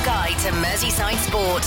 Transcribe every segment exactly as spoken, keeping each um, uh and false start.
guide to Merseyside sport.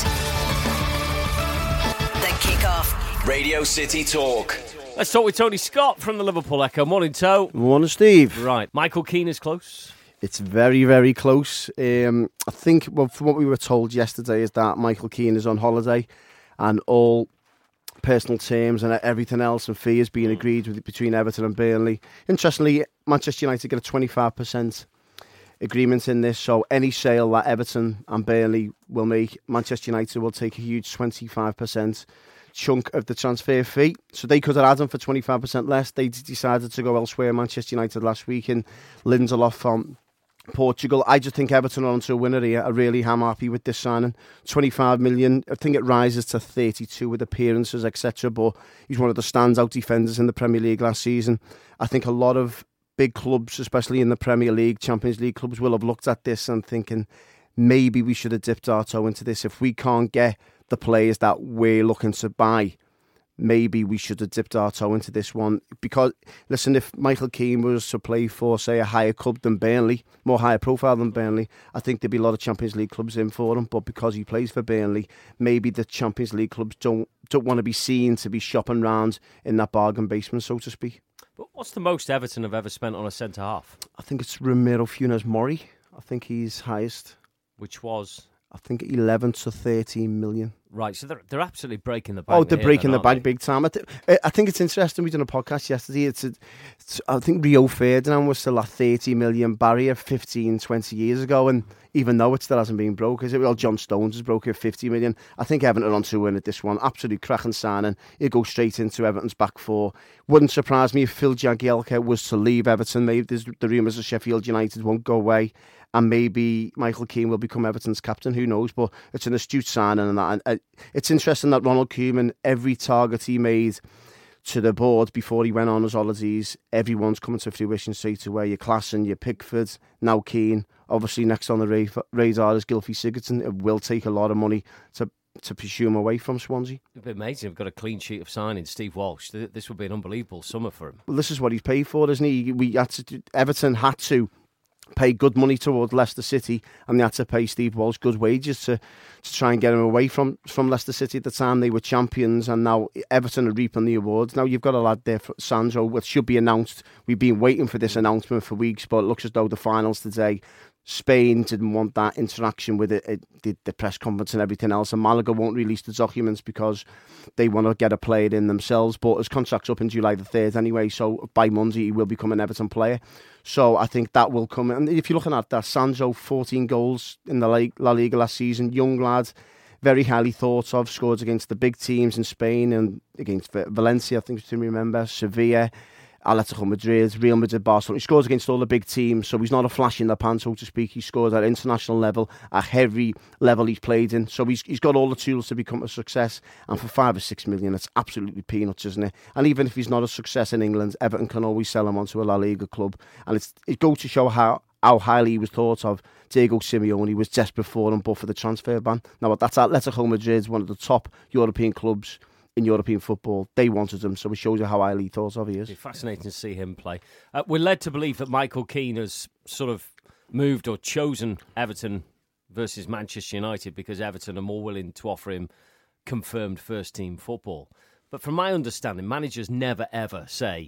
The Kickoff. Radio City Talk. Let's talk with Tony Scott from the Liverpool Echo. Morning, To. Morning, Steve. Right, Michael Keane is close. It's very, very close. Um, I think, well, from what we were told yesterday, is that Michael Keane is on holiday, and all personal terms and everything else and fees being agreed with between Everton and Burnley. Interestingly, Manchester United get a twenty-five percent agreement in this, so any sale that Everton and Burnley will make, Manchester United will take a huge twenty-five percent chunk of the transfer fee. So they could have had him for twenty-five percent less. They decided to go elsewhere, Manchester United last week, and Lindelof from Portugal. I just think Everton are onto a winner here. I really am happy with this signing. twenty-five million. I think it rises to thirty-two with appearances, et cetera. But he's one of the standout defenders in the Premier League last season. I think a lot of big clubs, especially in the Premier League, Champions League clubs, will have looked at this and thinking maybe we should have dipped our toe into this. If we can't get the players that we're looking to buy, maybe we should have dipped our toe into this one. Because, listen, if Michael Keane was to play for, say, a higher club than Burnley, more higher profile than Burnley, I think there'd be a lot of Champions League clubs in for him. But because he plays for Burnley, maybe the Champions League clubs don't don't want to be seen to be shopping round in that bargain basement, so to speak. But what's the most Everton have ever spent on a centre-half? I think it's Ramiro Funes Mori. I think he's highest. Which was? I think eleven to thirteen million. Right, so they're, they're absolutely breaking the bank. Oh, they're here, breaking then, the bank they? big time. I, th- I think it's interesting. We done a podcast yesterday. It's, a, it's I think Rio Ferdinand was still a thirty million barrier fifteen, twenty years ago. And even though it still hasn't been broke, is it? Well, John Stones has broken fifty million. I think Everton are on to win at this one. Absolute cracking signing. He'll go straight into Everton's back four. Wouldn't surprise me if Phil Jagielka was to leave Everton. Maybe there's the rumours of Sheffield United won't go away. And maybe Michael Keane will become Everton's captain. Who knows? But it's an astute signing, and that. And uh, it's interesting that Ronald Koeman, every target he made to the board before he went on his holidays, everyone's coming to fruition straight away. Your Klassen, your Pickford, now Keane. Obviously, next on the ra- radar is Gylfi Sigurdsson. It will take a lot of money to to pursue him away from Swansea. It'd be amazing. We've got a clean sheet of signing. Steve Walsh. This would be an unbelievable summer for him. Well, this is what he's paid for, isn't he? We had to. Everton had to pay good money towards Leicester City, and they had to pay Steve Walsh good wages to, to try and get him away from, from Leicester City. At the time they were champions, and now Everton are reaping the awards. Now you've got a lad there, Sandro, which should be announced. We've been waiting for this announcement for weeks, but it looks as though the finals today. Spain didn't want that interaction with it, it, the, the press conference and everything else, and Malaga won't release the documents because they want to get a player in themselves. But his contract's up in July the third anyway, so by Monday he will become an Everton player. So I think that will come. And if you're looking at that, Sandro, fourteen goals in the La Liga last season, young lad, very highly thought of, scored against the big teams in Spain and against Valencia, I think to remember, Sevilla, Atletico Madrid, Real Madrid, Barcelona. He scores against all the big teams, so he's not a flash in the pan, so to speak. He scores at international level, a heavy level he's played in. So he's he's got all the tools to become a success. And for five or six million, it's absolutely peanuts, isn't it? And even if he's not a success in England, Everton can always sell him onto a La Liga club. And it's it goes to show how how highly he was thought of. Diego Simeone was desperate for him, but for the transfer ban. Now, that's Atletico Madrid, one of the top European clubs in European football. They wanted him, so it shows you how highly thought of he is. It'd be fascinating to see him play. Uh, we're led to believe that Michael Keane has sort of moved or chosen Everton versus Manchester United because Everton are more willing to offer him confirmed first-team football. But from my understanding, managers never, ever say,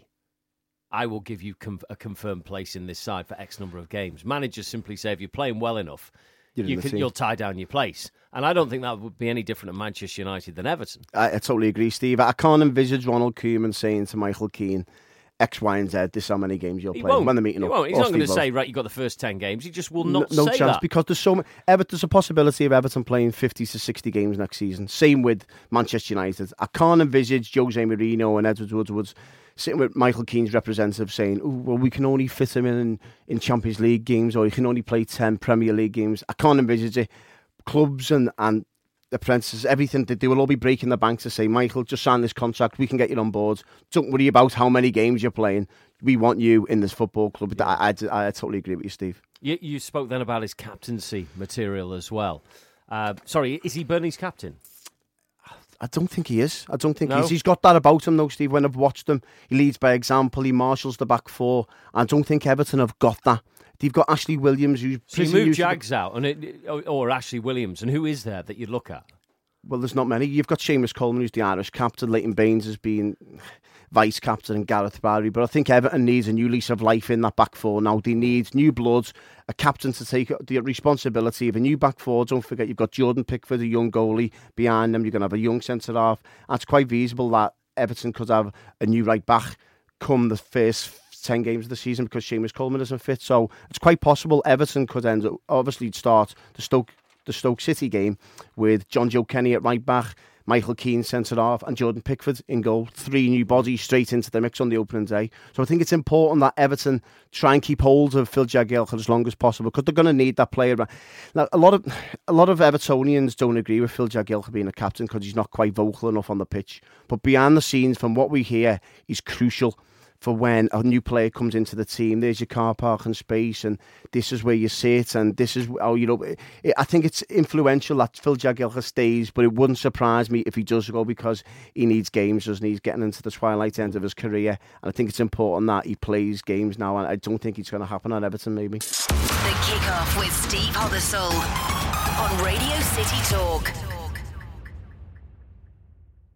I will give you com- a confirmed place in this side for X number of games. Managers simply say, if you're playing well enough, You can, you'll tie down your place. And I don't think that would be any different at Manchester United than Everton. I, I totally agree, Steve. I can't envisage Ronald Koeman saying to Michael Keane, X, Y and Z, this is how many games you'll he play when they're meeting he up. Won't. He's not going to say, right, you've got the first ten games. He just will not no, no say chance, that. Because there's so many, Everton, there's a possibility of Everton playing fifty to sixty games next season. Same with Manchester United. I can't envisage Jose Mourinho and Edward Woodward sitting with Michael Keane's representative saying, oh, well, we can only fit him in in Champions League games, or he can only play ten Premier League games. I can't envisage it. Clubs and, and apprentices, everything, they, they will all be breaking the bank to say, Michael, just sign this contract, we can get you on board. Don't worry about how many games you're playing. We want you in this football club. Yeah. I, I, I totally agree with you, Steve. You, you spoke then about his captaincy material as well. Uh, sorry, is he Burnley's captain? I don't think he is. I don't think no? he's. He's got that about him, though, Steve. When I've watched him, he leads by example. He marshals the back four. I don't think Everton have got that. They've got Ashley Williams, who's So you pretty move used to the- Jags out, and it, or, or Ashley Williams, and who is there that you look at? Well, there's not many. You've got Seamus Coleman, who's the Irish captain. Leighton Baines has been vice captain, and Gareth Barry. But I think Everton needs a new lease of life in that back four now. They need new blood, a captain to take the responsibility of a new back four. Don't forget, you've got Jordan Pickford, a young goalie, behind them. You're going to have a young centre-half. And it's quite feasible that Everton could have a new right-back come the first ten games of the season because Seamus Coleman isn't fit. So it's quite possible Everton could end up, obviously start the Stoke the Stoke City game with John Joe Kenny at right back, Michael Keane centre half, and Jordan Pickford in goal. Three new bodies straight into the mix on the opening day. So I think it's important that Everton try and keep hold of Phil Jagielka as long as possible because they're going to need that player. Now, a lot of a lot of Evertonians don't agree with Phil Jagielka being a captain because he's not quite vocal enough on the pitch. But behind the scenes, from what we hear, he's crucial for when a new player comes into the team. There's your car parking space, and this is where you sit, and this is how, you know, it, I think it's influential that Phil Jagielka stays, but it wouldn't surprise me if he does go because he needs games, doesn't he? He's getting into the twilight end of his career, and I think it's important that he plays games now, and I don't think it's going to happen at Everton, maybe. The Kickoff with Steve Hobbersall on Radio City Talk.